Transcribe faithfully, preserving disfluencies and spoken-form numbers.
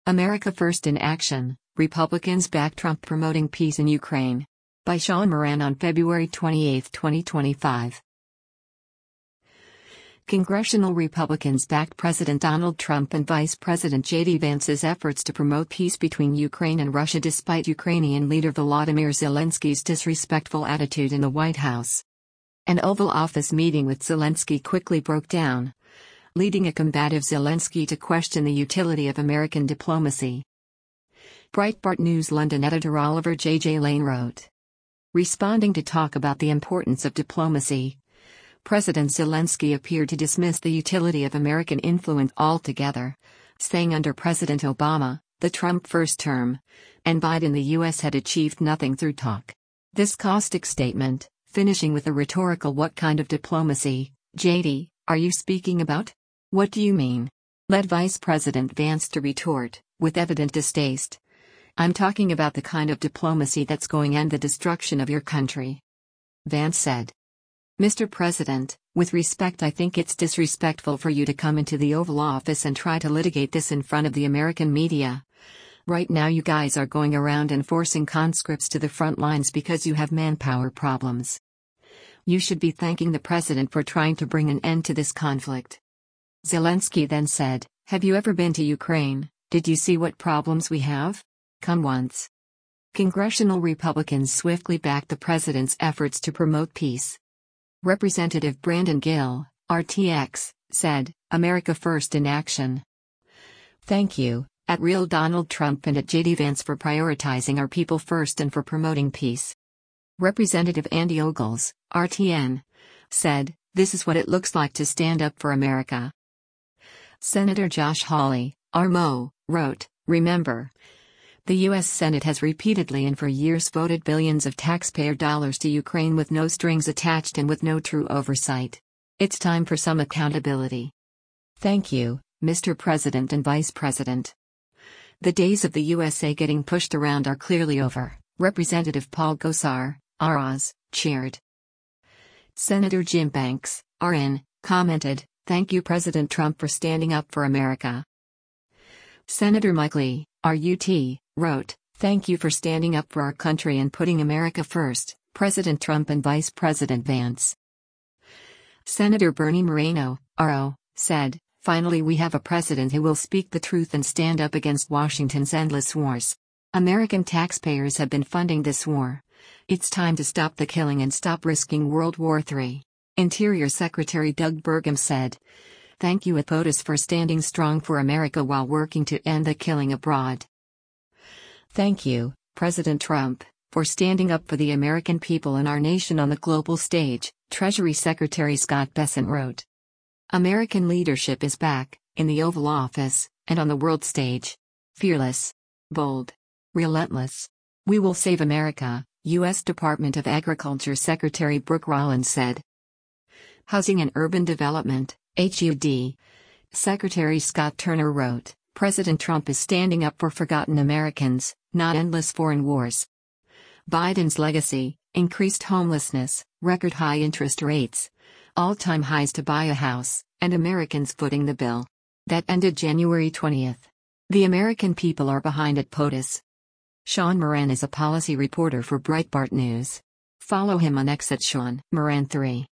America First in Action, Republicans back Trump promoting peace in Ukraine. By Sean Moran on February twenty-eighth, twenty twenty-five. Congressional Republicans backed President Donald Trump and Vice President J D Vance's efforts to promote peace between Ukraine and Russia despite Ukrainian leader Volodymyr Zelensky's disrespectful attitude in the White House. An Oval Office meeting with Zelensky quickly broke down, leading a combative Zelensky to question the utility of American diplomacy. Breitbart News London editor Oliver J J Lane wrote, responding to talk about the importance of diplomacy, President Zelensky appeared to dismiss the utility of American influence altogether, saying under President Obama, the Trump first term, and Biden the U S had achieved nothing through talk. This caustic statement, finishing with a rhetorical "What kind of diplomacy, J D, are you speaking about? What do you mean?" led Vice President Vance to retort, with evident distaste, "I'm talking about the kind of diplomacy that's going to end the destruction of your country." Vance said, "Mister President, with respect, I think it's disrespectful for you to come into the Oval Office and try to litigate this in front of the American media. Right now you guys are going around and forcing conscripts to the front lines because you have manpower problems. You should be thanking the president for trying to bring an end to this conflict." Zelensky then said, "Have you ever been to Ukraine? Did you see what problems we have? Come once." Congressional Republicans swiftly backed the president's efforts to promote peace. Representative Brandon Gill, R T X, said, "America First in Action. Thank you, at Real Donald Trump and at J D Vance for prioritizing our people first and for promoting peace." Representative Andy Ogles, R T N, said, "This is what it looks like to stand up for America." Senator Josh Hawley, R M O, wrote, "Remember, the U S Senate has repeatedly and for years voted billions of taxpayer dollars to Ukraine with no strings attached and with no true oversight. It's time for some accountability. Thank you, Mister President and Vice President." The days of the U S A getting pushed around are clearly over, Representative Paul Gosar, R Oz, cheered. Senator Jim Banks, R N, commented, "Thank you President Trump for standing up for America." Senator Mike Lee, R U T, wrote, "Thank you for standing up for our country and putting America first, President Trump and Vice President Vance." Senator Bernie Moreno, R O, said, "Finally we have a president who will speak the truth and stand up against Washington's endless wars. American taxpayers have been funding this war. It's time to stop the killing and stop risking World War Three. Interior Secretary Doug Burgum said, "Thank you at POTUS for standing strong for America while working to end the killing abroad." Thank you, President Trump, for standing up for the American people and our nation on the global stage, Treasury Secretary Scott Bessent wrote. American leadership is back, in the Oval Office, and on the world stage. Fearless. Bold. Relentless. We will save America, U S Department of Agriculture Secretary Brooke Rollins said. Housing and Urban Development, H U D. Secretary Scott Turner wrote, "President Trump is standing up for forgotten Americans, not endless foreign wars." Biden's legacy, increased homelessness, record high interest rates, all-time highs to buy a house, and Americans footing the bill. That ended January twentieth. The American people are behind at POTUS. Sean Moran is a policy reporter for Breitbart News. Follow him on X at Sean Moran three.